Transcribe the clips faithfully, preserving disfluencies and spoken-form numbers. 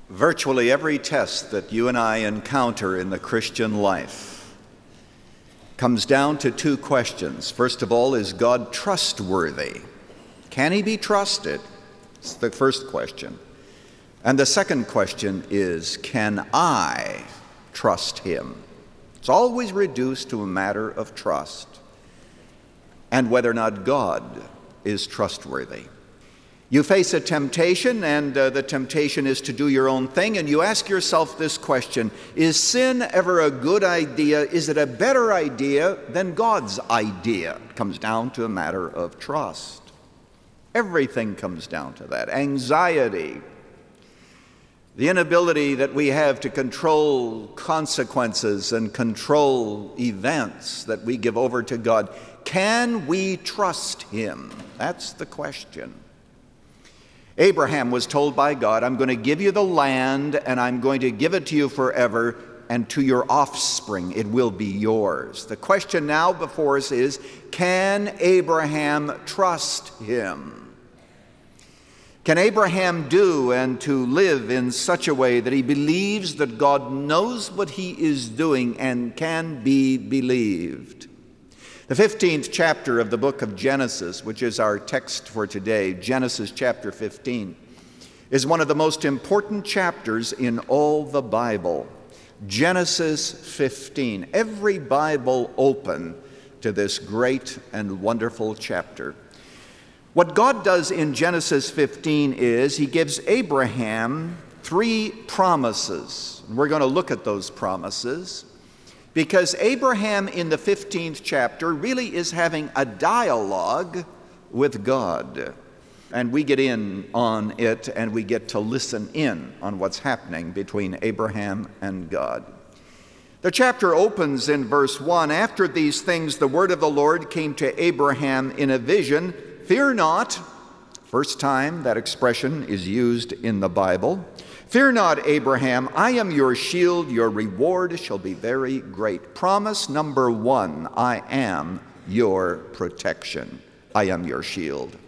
Virtually every test that you and I encounter in the Christian life comes down to two questions. First of all, is God trustworthy? Can he be trusted? It's the first question. And the second question is, can I trust him? It's always reduced to a matter of trust and whether or not God is trustworthy. You face a temptation, and uh, the temptation is to do your own thing, and you ask yourself this question: is sin ever a good idea? Is it a better idea than God's idea? It comes down to a matter of trust. Everything comes down to that. Anxiety, the inability that we have to control consequences and control events that we give over to God. Can we trust him? That's the question. Abraham was told by God, I'm going to give you the land and I'm going to give it to you forever, and to your offspring it will be yours. The question now before us is, can Abraham trust him? Can Abraham do and to live in such a way that he believes that God knows what he is doing and can be believed? The fifteenth chapter of the book of Genesis, which is our text for today, Genesis chapter fifteen, is one of the most important chapters in all the Bible. Genesis fifteen. Every Bible open to this great and wonderful chapter. What God does in Genesis fifteen is he gives Abraham three promises. We're going to look at those promises, because Abraham in the fifteenth chapter really is having a dialogue with God. And we get in on it, and we get to listen in on what's happening between Abraham and God. The chapter opens in verse one. After these things, the word of the Lord came to Abraham in a vision. Fear not. First time that expression is used in the Bible. Fear not, Abraham, I am your shield, your reward shall be very great. Promise number one, I am your protection. I am your shield.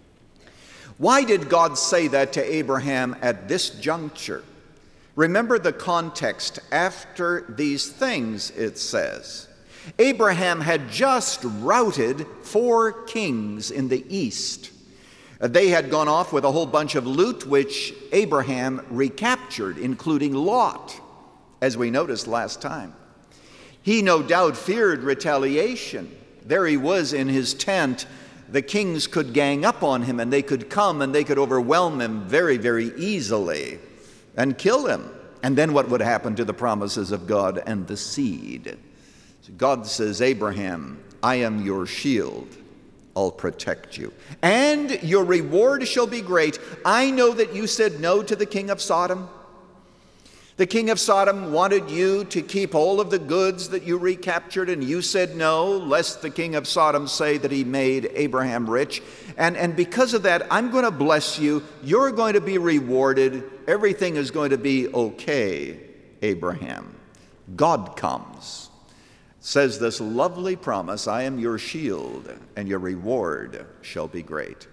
Why did God say that to Abraham at this juncture? Remember the context. After these things, it says. Abraham had just routed four kings in the east. They had gone off with a whole bunch of loot, which Abraham recaptured, including Lot, as we noticed last time. He no doubt feared retaliation. There he was in his tent. The kings could gang up on him, and they could come and they could overwhelm him very, very easily and kill him. And then what would happen to the promises of God and the seed? So God says, Abraham, I am your shield. I'll protect you. And your reward shall be great. I know that you said no to the king of Sodom. The king of Sodom wanted you to keep all of the goods that you recaptured, and you said no, lest the king of Sodom say that he made Abraham rich. And, and because of that, I'm going to bless you. You're going to be rewarded. Everything is going to be okay, Abraham. God comes. Says this lovely promise, I am your shield, and your reward shall be great.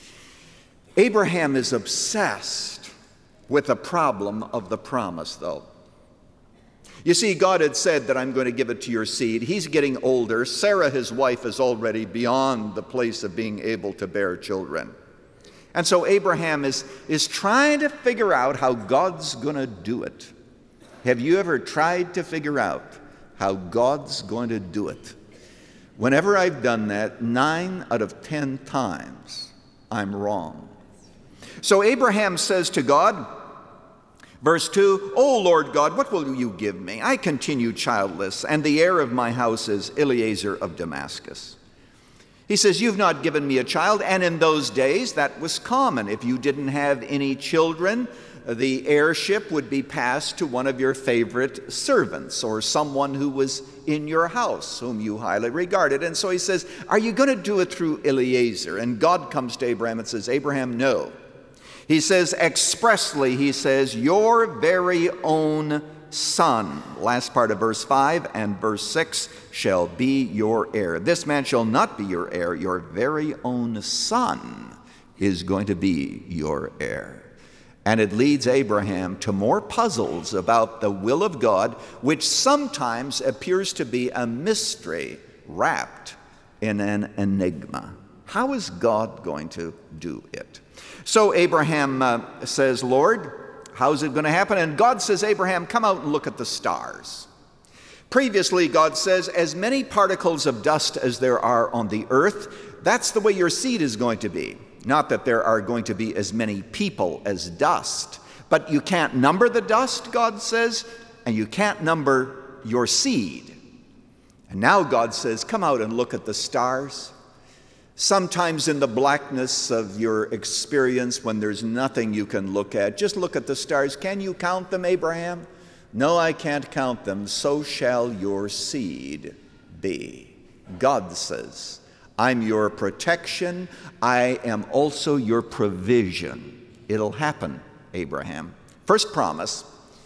Abraham is obsessed with the problem of the promise, though. You see, God had said that I'm going to give it to your seed. He's getting older. Sarah, his wife, is already beyond the place of being able to bear children. And so Abraham is, is trying to figure out how God's going to do it. Have you ever tried to figure out how God's going to do it? Whenever I've done that, nine out of ten times, I'm wrong. So Abraham says to God, verse two, O Lord God, what will you give me? I continue childless, and the heir of my house is Eliezer of Damascus. He says, you've not given me a child, and in those days that was common. If you didn't have any children, the heirship would be passed to one of your favorite servants or someone who was in your house, whom you highly regarded. And so he says, are you going to do it through Eliezer? And God comes to Abraham and says, Abraham, no. He says expressly, he says, your very own son, last part of verse five and verse six, shall be your heir. This man shall not be your heir. Your very own son is going to be your heir. And it leads Abraham to more puzzles about the will of God, which sometimes appears to be a mystery wrapped in an enigma. How is God going to do it? So Abraham uh, says, Lord, how's it going to happen? And God says, Abraham, come out and look at the stars. Previously, God says, as many particles of dust as there are on the earth, that's the way your seed is going to be. Not that there are going to be as many people as dust, but you can't number the dust, God says, and you can't number your seed. And now God says, come out and look at the stars. Sometimes in the blackness of your experience, when there's nothing you can look at, just look at the stars. Can you count them, Abraham? No, I can't count them. So shall your seed be. God says, I'm your protection. I am also your provision. It'll happen, Abraham. First promise,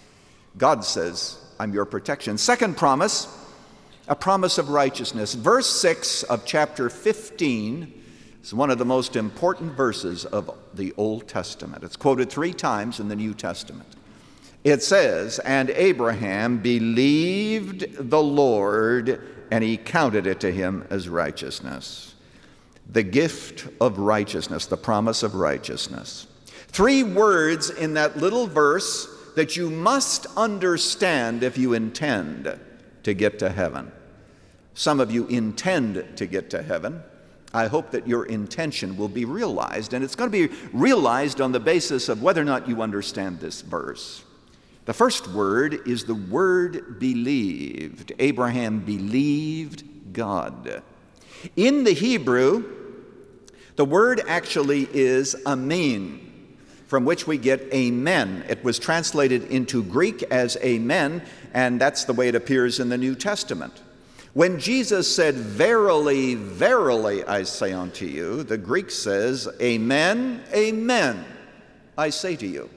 God says, I'm your protection. Second promise, a promise of righteousness. Verse six of chapter fifteen is one of the most important verses of the Old Testament. It's quoted three times in the New Testament. It says, and Abraham believed the Lord, and he counted it to him as righteousness. The gift of righteousness, the promise of righteousness. Three words in that little verse that you must understand if you intend to get to heaven. Some of you intend to get to heaven. I hope that your intention will be realized, and it's going to be realized on the basis of whether or not you understand this verse. The first word is the word believed. Abraham believed God. In the Hebrew, the word actually is amen, from which we get amen. It was translated into Greek as amen, and that's the way it appears in the New Testament. When Jesus said, verily, verily, I say unto you, the Greek says, amen, amen, I say to you.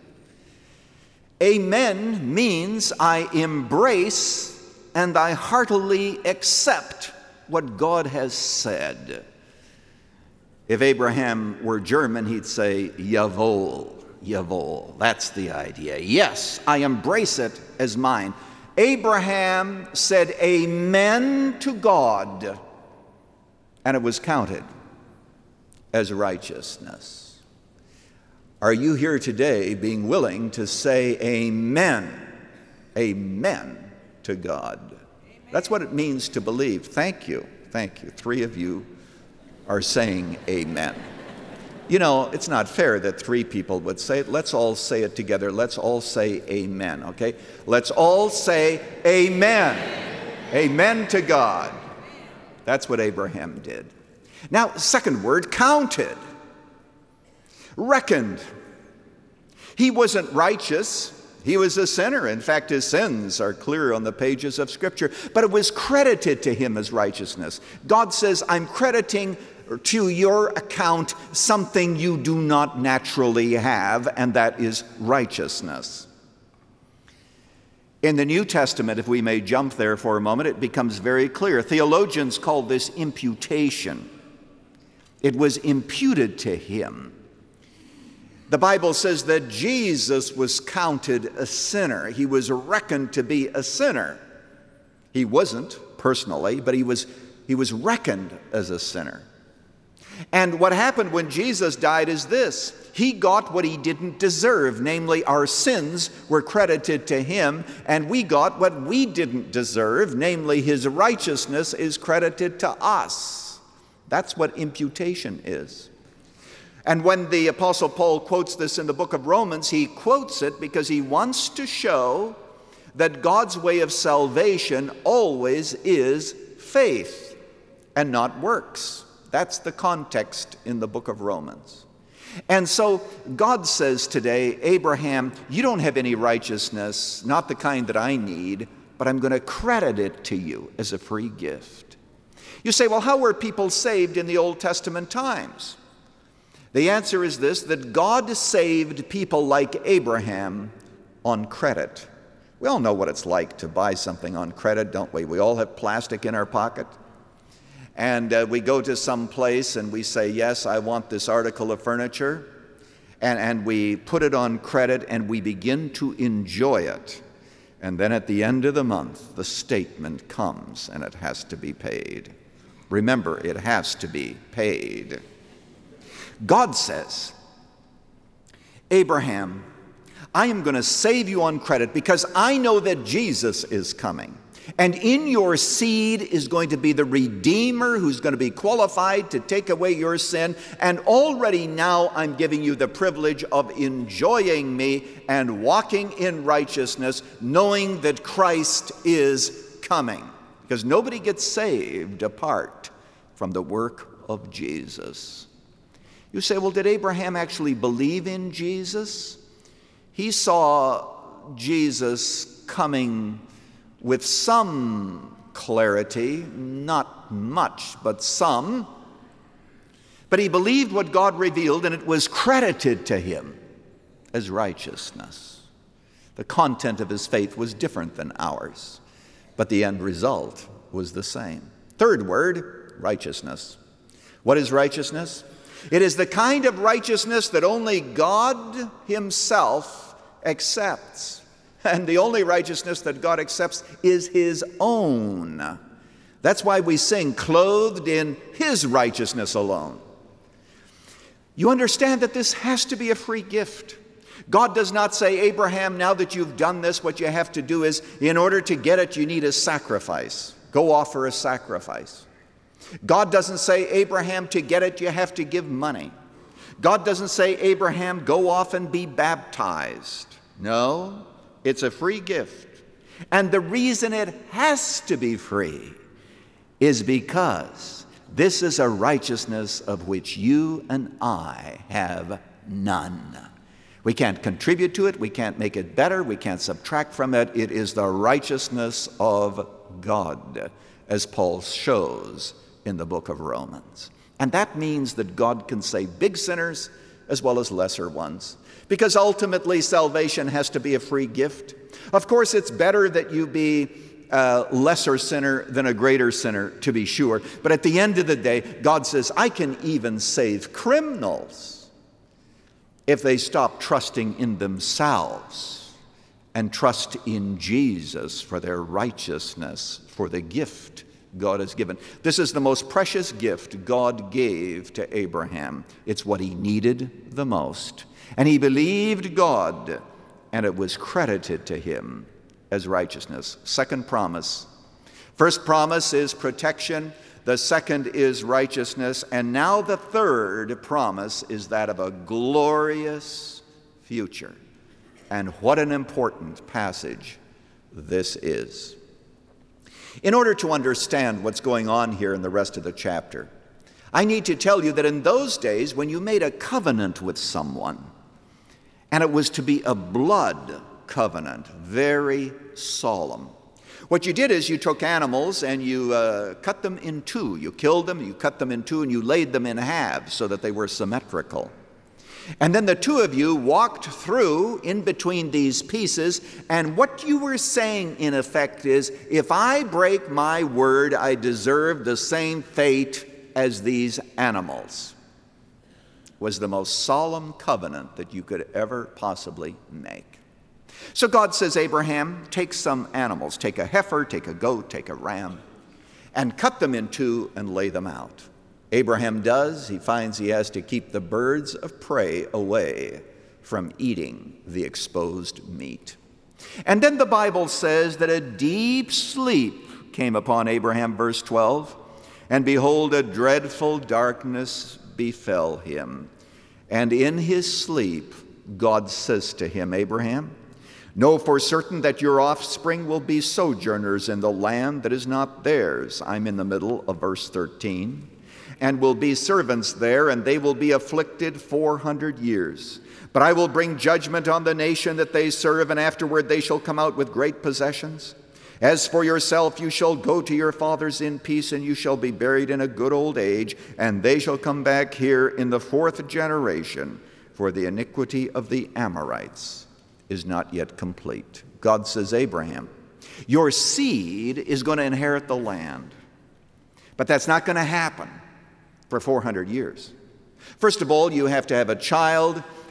Amen means I embrace and I heartily accept what God has said. If Abraham were German, he'd say, jawohl, jawohl. That's the idea. Yes, I embrace it as mine. Abraham said amen to God, and it was counted as righteousness. Are you here today being willing to say amen, amen to God? Amen. That's what it means to believe. Thank you, thank you. Three of you are saying amen. You know, it's not fair that three people would say it. Let's all say it together. Let's all say amen, okay? Let's all say amen. Amen to God. That's what Abraham did. Now, second word, counted. Reckoned. He wasn't righteous. He was a sinner. In fact, his sins are clear on the pages of Scripture. But it was credited to him as righteousness. God says, I'm crediting to your account something you do not naturally have, and that is righteousness. In the New Testament, if we may jump there for a moment, it becomes very clear. Theologians call this imputation. It was imputed to him. The Bible says that Jesus was counted a sinner. He was reckoned to be a sinner. He wasn't personally, but he was, he was reckoned as a sinner. And what happened when Jesus died is this. He got what he didn't deserve, namely our sins were credited to him, and we got what we didn't deserve, namely his righteousness is credited to us. That's what imputation is. And when the Apostle Paul quotes this in the book of Romans, he quotes it because he wants to show that God's way of salvation always is faith and not works. That's the context in the book of Romans. And so God says today, Abraham, you don't have any righteousness, not the kind that I need, but I'm going to credit it to you as a free gift. You say, well, how were people saved in the Old Testament times? The answer is this, that God saved people like Abraham on credit. We all know what it's like to buy something on credit, don't we? We all have plastic in our pocket. And uh, we go to some place and we say, yes, I want this article of furniture. and, and we put it on credit and we begin to enjoy it. And then at the end of the month, the statement comes and it has to be paid. Remember, it has to be paid. God says, Abraham, I am going to save you on credit because I know that Jesus is coming. And in your seed is going to be the Redeemer who's going to be qualified to take away your sin. And already now I'm giving you the privilege of enjoying me and walking in righteousness, knowing that Christ is coming. Because nobody gets saved apart from the work of Jesus. You say, well, did Abraham actually believe in Jesus? He saw Jesus coming with some clarity, not much, but some. But he believed what God revealed, and it was credited to him as righteousness. The content of his faith was different than ours, but the end result was the same. Third word, righteousness. What is righteousness? It is the kind of righteousness that only God himself accepts. And the only righteousness that God accepts is his own. That's why we sing, clothed in his righteousness alone. You understand that this has to be a free gift. God does not say, Abraham, now that you've done this, what you have to do is, in order to get it, you need a sacrifice. Go offer a sacrifice. God doesn't say, Abraham, to get it, you have to give money. God doesn't say, Abraham, go off and be baptized. No. It's a free gift. And the reason it has to be free is because this is a righteousness of which you and I have none. We can't contribute to it. We can't make it better. We can't subtract from it. It is the righteousness of God, as Paul shows in the book of Romans. And that means that God can save big sinners as well as lesser ones. Because ultimately salvation has to be a free gift. Of course, it's better that you be a lesser sinner than a greater sinner, to be sure. But at the end of the day, God says, I can even save criminals if they stop trusting in themselves and trust in Jesus for their righteousness, for the gift God has given. This is the most precious gift God gave to Abraham. It's what he needed the most. And he believed God, and it was credited to him as righteousness. Second promise. First promise is protection. The second is righteousness. And now the third promise is that of a glorious future. And what an important passage this is. In order to understand what's going on here in the rest of the chapter, I need to tell you that in those days, when you made a covenant with someone, and it was to be a blood covenant, very solemn. What you did is you took animals and you uh, cut them in two. You killed them, you cut them in two, and you laid them in halves so that they were symmetrical. And then the two of you walked through in between these pieces, and what you were saying in effect is, if I break my word, I deserve the same fate as these animals. Was the most solemn covenant that you could ever possibly make. So God says, Abraham, take some animals, take a heifer, take a goat, take a ram, and cut them in two and lay them out. Abraham does. He finds he has to keep the birds of prey away from eating the exposed meat. And then the Bible says that a deep sleep came upon Abraham, verse twelve, and behold, a dreadful darkness befell him. And in his sleep, God says to him, Abraham, know for certain that your offspring will be sojourners in the land that is not theirs. I'm in the middle of verse thirteen. And will be servants there, and they will be afflicted four hundred years. But I will bring judgment on the nation that they serve, and afterward they shall come out with great possessions. As for yourself, you shall go to your fathers in peace, and you shall be buried in a good old age, and they shall come back here in the fourth generation, for the iniquity of the Amorites is not yet complete. God says, Abraham, your seed is going to inherit the land, but that's not going to happen for four hundred years. First of all, you have to have a child,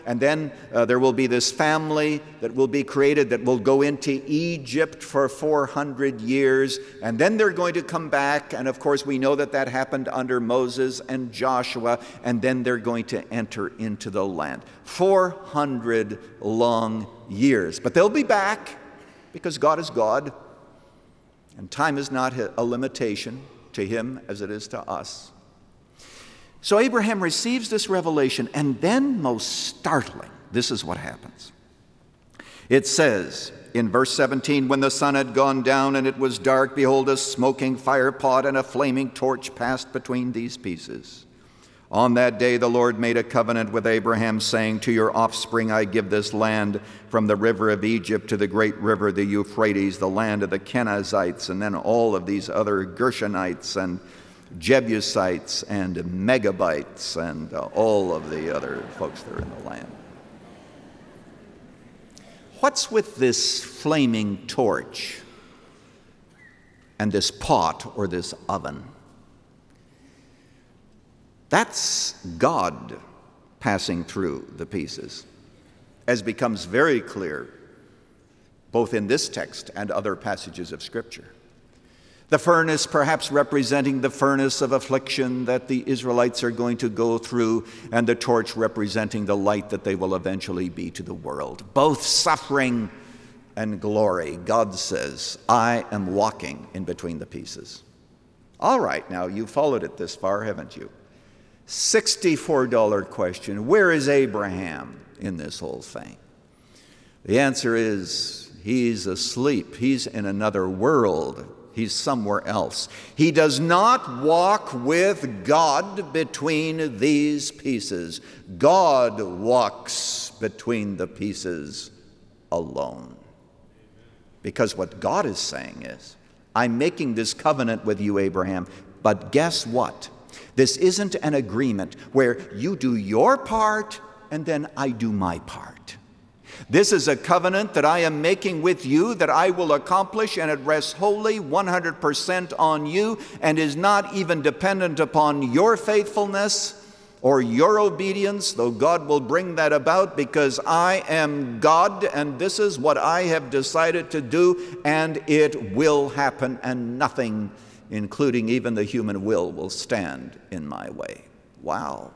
and then uh, there will be this family that will be created that will go into Egypt for four hundred years, and then they're going to come back, and of course we know that that happened under Moses and Joshua, and then they're going to enter into the land. four hundred long years. But they'll be back because God is God, and time is not a limitation to him as it is to us. So Abraham receives this revelation, and then, most startling, this is what happens. It says in verse seventeen, when the sun had gone down and it was dark, behold, a smoking fire pot and a flaming torch passed between these pieces. On that day the Lord made a covenant with Abraham, saying, to your offspring I give this land, from the river of Egypt to the great river, the Euphrates, the land of the Kenizzites, and then all of these other Gershonites and Jebusites and Megabites and uh, all of the other folks that are in the land. What's with this flaming torch and this pot or this oven? That's God passing through the pieces, as becomes very clear both in this text and other passages of Scripture. The furnace perhaps representing the furnace of affliction that the Israelites are going to go through, and the torch representing the light that they will eventually be to the world. Both suffering and glory. God says, I am walking in between the pieces. All right, now you've followed it this far, haven't you? sixty-four dollar question, where is Abraham in this whole thing? The answer is, he's asleep. He's in another world. He's somewhere else. He does not walk with God between these pieces. God walks between the pieces alone. Because what God is saying is, I'm making this covenant with you, Abraham, but guess what? This isn't an agreement where you do your part and then I do my part. This is a covenant that I am making with you that I will accomplish, and it rests wholly one hundred percent on you and is not even dependent upon your faithfulness or your obedience, though God will bring that about, because I am God and this is what I have decided to do, and it will happen, and nothing, including even the human will, will stand in my way. Wow.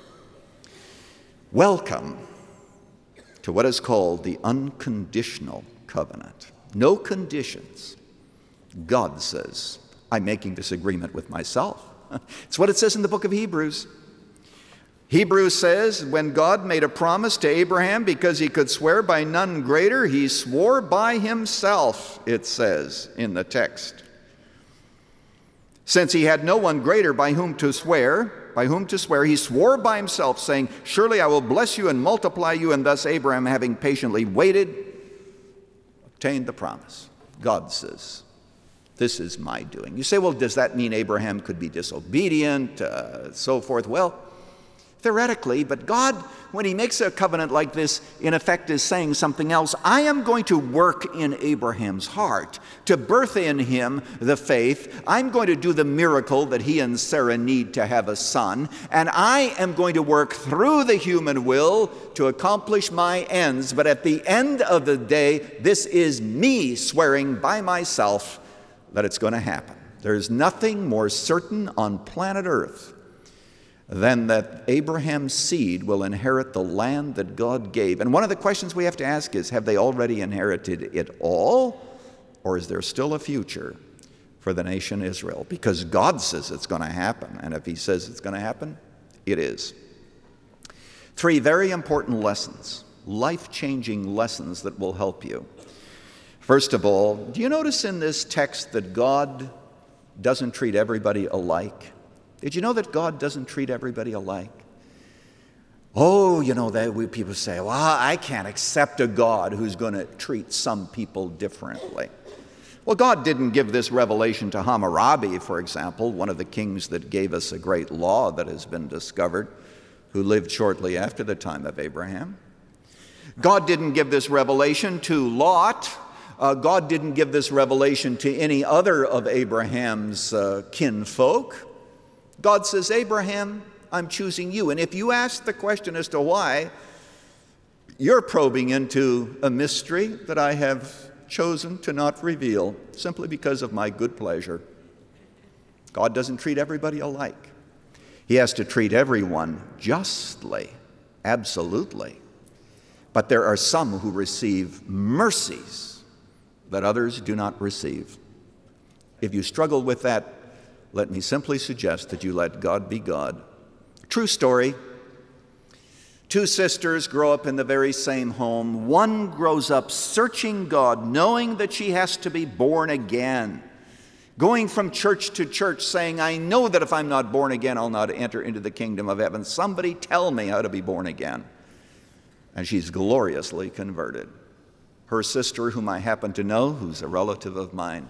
Welcome to what is called the unconditional covenant. No conditions. God says, I'm making this agreement with myself. It's what it says in the book of Hebrews. Hebrews says, when God made a promise to Abraham because he could swear by none greater, he swore by himself, it says in the text. Since he had no one greater by whom to swear, by whom to swear, he swore by himself, saying, surely I will bless you and multiply you. And thus Abraham, having patiently waited, obtained the promise. God says, this is my doing. You say, well, does that mean Abraham could be disobedient, uh, so forth? Well, theoretically, but God, when he makes a covenant like this, in effect is saying something else. I am going to work in Abraham's heart to birth in him the faith. I'm going to do the miracle that he and Sarah need to have a son, and I am going to work through the human will to accomplish my ends. But at the end of the day, this is me swearing by myself that it's going to happen. There's nothing more certain on planet Earth than that Abraham's seed will inherit the land that God gave. And one of the questions we have to ask is, have they already inherited it all? Or is there still a future for the nation Israel? Because God says it's going to happen. And if he says it's going to happen, it is. Three very important lessons, life-changing lessons that will help you. First of all, do you notice in this text that God doesn't treat everybody alike? Did you know that God doesn't treat everybody alike? Oh, you know, that we, people say, well, I can't accept a God who's going to treat some people differently. Well, God didn't give this revelation to Hammurabi, for example, one of the kings that gave us a great law that has been discovered, who lived shortly after the time of Abraham. God didn't give this revelation to Lot. Uh, God didn't give this revelation to any other of Abraham's uh, kinfolk. God says, Abraham, I'm choosing you. And if you ask the question as to why, You're probing into a mystery that I have chosen to not reveal simply because of my good pleasure. God doesn't treat everybody alike. He has to treat everyone justly, absolutely. But there are some who receive mercies that others do not receive. If you struggle with that, let me simply suggest that you let God be God. True story. Two sisters grow up in the very same home. One grows up searching God, knowing that she has to be born again, going from church to church saying, I know that if I'm not born again, I'll not enter into the kingdom of heaven. Somebody tell me how to be born again. And she's gloriously converted. Her sister, whom I happen to know, who's a relative of mine,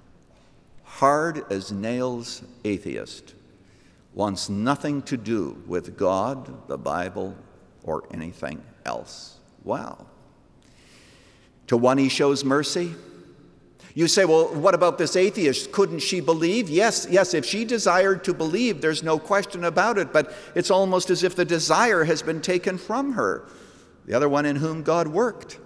hard as nails atheist, wants nothing to do with God, the Bible, or anything else. Wow. To one he shows mercy. You say, well, what about this atheist? Couldn't she believe? Yes, yes, if she desired to believe, there's no question about it, but it's almost as if the desire has been taken from her. The other one in whom God worked.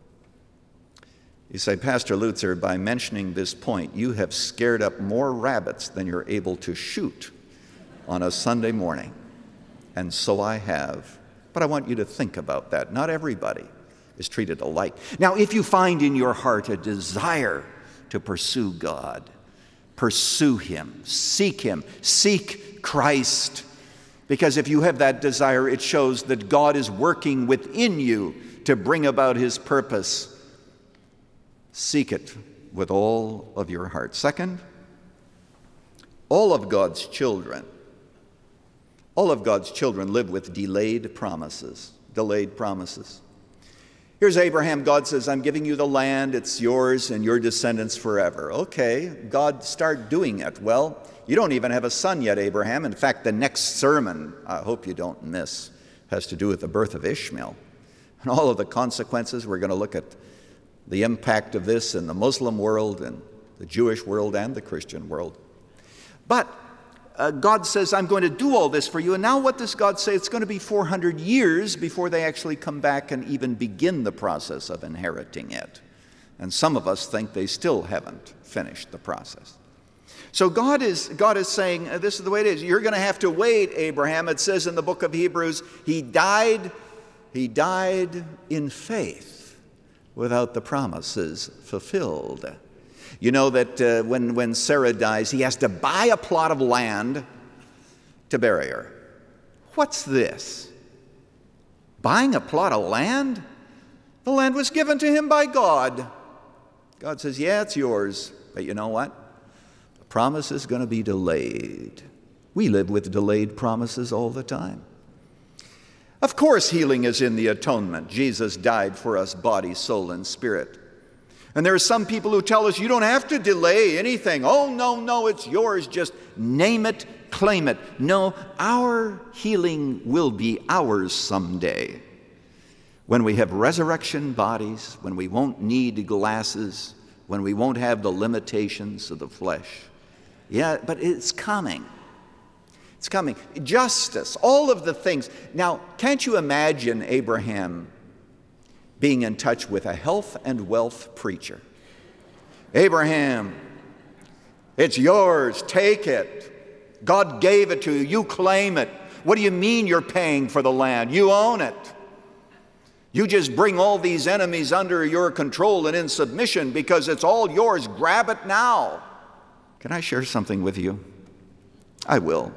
You say, Pastor Lutzer, by mentioning this point, you have scared up more rabbits than you're able to shoot on a Sunday morning. And so I have. But I want you to think about that. Not everybody is treated alike. Now, if you find in your heart a desire to pursue God, pursue Him, seek Him, seek Christ. Because if you have that desire, it shows that God is working within you to bring about His purpose. Seek it with all of your heart. Second, all of God's children All of God's children live with delayed promises, delayed promises. Here's Abraham. God says, I'm giving you the land. It's yours and your descendants forever. Okay, God, start doing it. Well, you don't even have a son yet, Abraham. In fact, the next sermon, I hope you don't miss, has to do with the birth of Ishmael and all of the consequences. We're going to look at the impact of this in the Muslim world and the Jewish world and the Christian world. But Uh, God says, I'm going to do all this for you. And now what does God say? It's going to be four hundred years before they actually come back and even begin the process of inheriting it. And some of us think they still haven't finished the process. So God is, God is saying, this is the way it is. You're going to have to wait, Abraham. It says in the book of Hebrews, he died, he died in faith without the promises fulfilled. You know that uh, when, when Sarah dies, he has to buy a plot of land to bury her. What's this? Buying a plot of land? The land was given to him by God. God says, yeah, it's yours. But you know what? The promise is going to be delayed. We live with delayed promises all the time. Of course, healing is in the atonement. Jesus died for us, body, soul, and spirit. And there are some people who tell us you don't have to delay anything. Oh, no, no, it's yours. Just name it, claim it. No, our healing will be ours someday. When we have resurrection bodies, when we won't need glasses, when we won't have the limitations of the flesh. Yeah, but it's coming. It's coming. Justice, all of the things. Now, can't you imagine Abraham being in touch with a health and wealth preacher? Abraham, it's yours, take it. God gave it to you, you claim it. What do you mean you're paying for the land? You own it. You just bring all these enemies under your control and in submission because it's all yours. Grab it now. Can I share something with you? I will.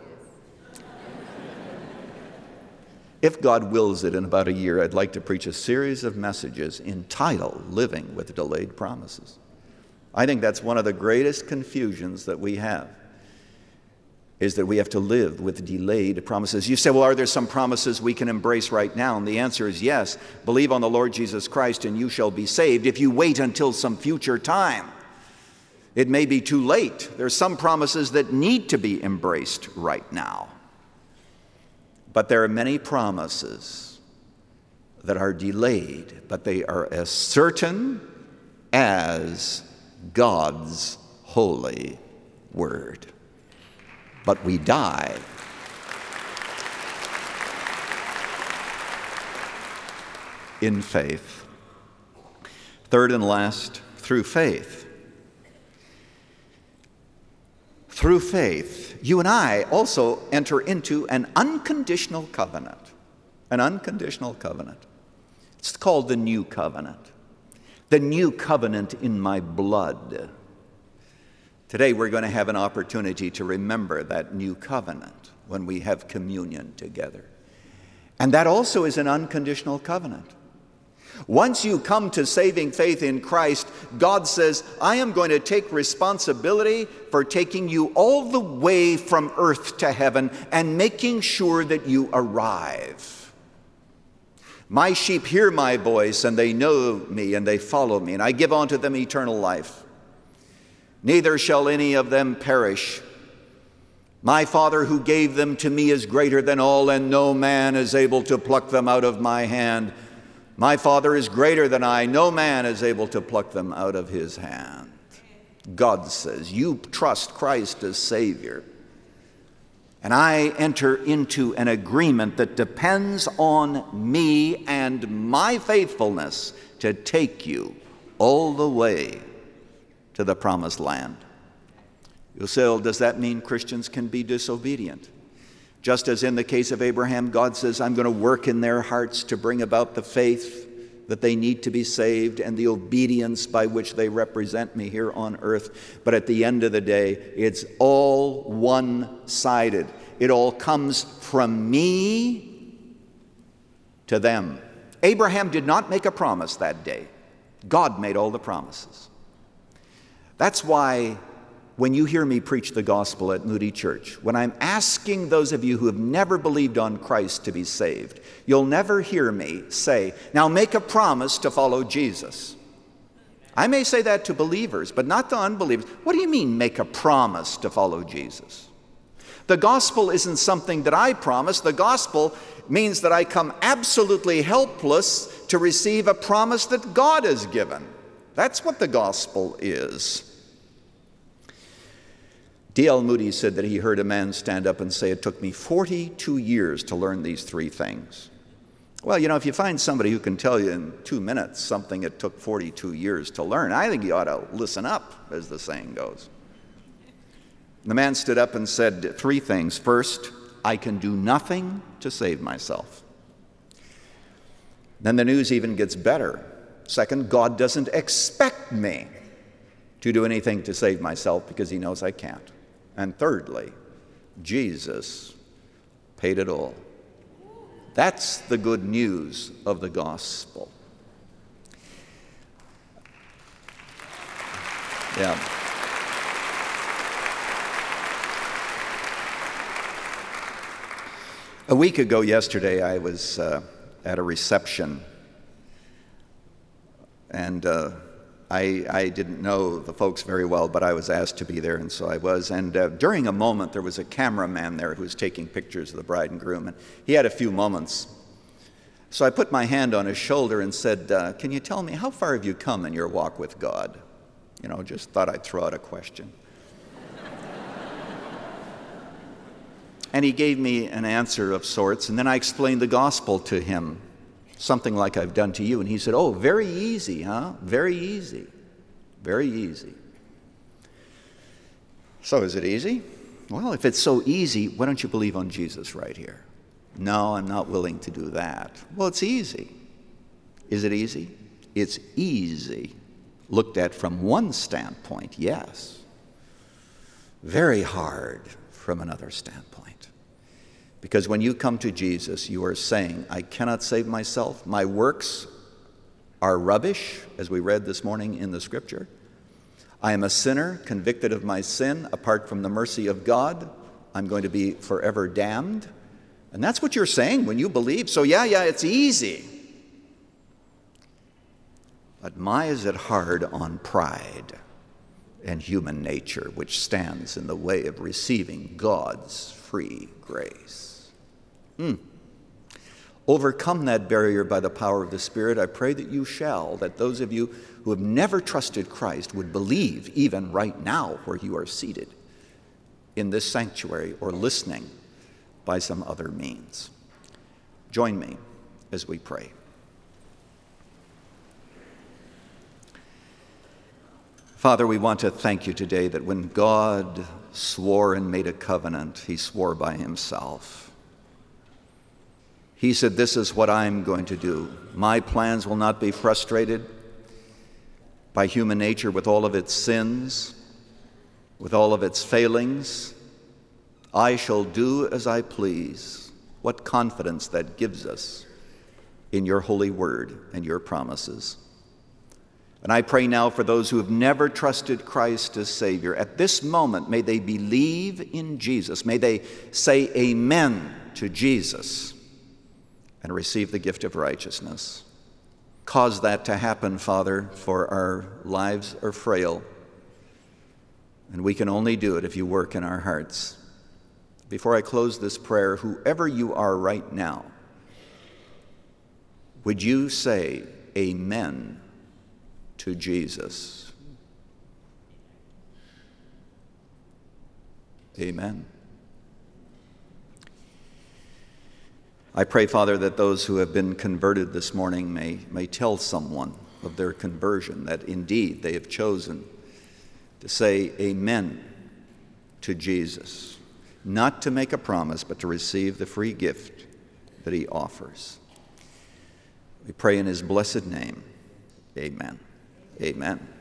If God wills it, in about a year, I'd like to preach a series of messages entitled Living with Delayed Promises. I think that's one of the greatest confusions that we have, is that we have to live with delayed promises. You say, well, are there some promises we can embrace right now? And the answer is yes. Believe on the Lord Jesus Christ and you shall be saved. If you wait until some future time, it may be too late. There are some promises that need to be embraced right now. But there are many promises that are delayed, but they are as certain as God's holy word. But we die. in faith. Third and last, through faith. Through faith, you and I also enter into an unconditional covenant. An unconditional covenant. It's called the New Covenant. The New Covenant in my blood. Today we're going to have an opportunity to remember that new covenant when we have communion together. And that also is an unconditional covenant. Once you come to saving faith in Christ, God says, I am going to take responsibility for taking you all the way from earth to heaven and making sure that you arrive. My sheep hear my voice, and they know me, and they follow me, and I give unto them eternal life. Neither shall any of them perish. My Father who gave them to me is greater than all, and no man is able to pluck them out of my hand. My Father is greater than I. No man is able to pluck them out of his hand. God says, you trust Christ as Savior. And I enter into an agreement that depends on me and my faithfulness to take you all the way to the promised land. You'll say, well, does that mean Christians can be disobedient? Just as in the case of Abraham, God says, I'm going to work in their hearts to bring about the faith that they need to be saved and the obedience by which they represent me here on earth. But at the end of the day, it's all one-sided. It all comes from me to them. Abraham did not make a promise that day. God made all the promises. That's why when you hear me preach the gospel at Moody Church, when I'm asking those of you who have never believed on Christ to be saved, you'll never hear me say, now make a promise to follow Jesus. I may say that to believers, but not to unbelievers. What do you mean, make a promise to follow Jesus? The gospel isn't something that I promise. The gospel means that I come absolutely helpless to receive a promise that God has given. That's what the gospel is. D L Moody said that he heard a man stand up and say, it took me forty-two years to learn these three things. Well, you know, if you find somebody who can tell you in two minutes something it took forty-two years to learn, I think you ought to listen up, as the saying goes. The man stood up and said three things. First, I can do nothing to save myself. Then the news even gets better. Second, God doesn't expect me to do anything to save myself because he knows I can't. And thirdly, Jesus paid it all. That's the good news of the gospel. Yeah. A week ago yesterday, I was uh, at a reception, and uh, I, I didn't know the folks very well, but I was asked to be there, and so I was. And uh, during a moment, there was a cameraman there who was taking pictures of the bride and groom, and he had a few moments. So I put my hand on his shoulder and said, uh, can you tell me, how far have you come in your walk with God? You know, just thought I'd throw out a question. And he gave me an answer of sorts, and then I explained the gospel to him, something like I've done to you. And he said, oh, very easy, huh? Very easy. Very easy. So is it easy? Well, if it's so easy, why don't you believe on Jesus right here? No, I'm not willing to do that. Well, it's easy. Is it easy? It's easy. Looked at from one standpoint, yes. Very hard from another standpoint. Because when you come to Jesus, you are saying, I cannot save myself. My works are rubbish, as we read this morning in the scripture. I am a sinner, convicted of my sin. Apart from the mercy of God, I'm going to be forever damned. And that's what you're saying when you believe. So yeah, yeah, it's easy. But my, is it hard on pride and human nature, which stands in the way of receiving God's free grace. Hmm. Overcome that barrier by the power of the Spirit. I pray that you shall, that those of you who have never trusted Christ would believe even right now where you are seated in this sanctuary or listening by some other means. Join me as we pray. Father, we want to thank you today that when God swore and made a covenant, he swore by himself. He said, this is what I'm going to do. My plans will not be frustrated by human nature with all of its sins, with all of its failings. I shall do as I please. What confidence that gives us in your holy word and your promises. And I pray now for those who have never trusted Christ as Savior. At this moment, may they believe in Jesus. May they say amen to Jesus and receive the gift of righteousness. Cause that to happen, Father, for our lives are frail, and we can only do it if you work in our hearts. Before I close this prayer, whoever you are right now, would you say amen to Jesus? Amen. I pray, Father, that those who have been converted this morning may, may tell someone of their conversion, that indeed they have chosen to say amen to Jesus, not to make a promise, but to receive the free gift that he offers. We pray in his blessed name. Amen. Amen.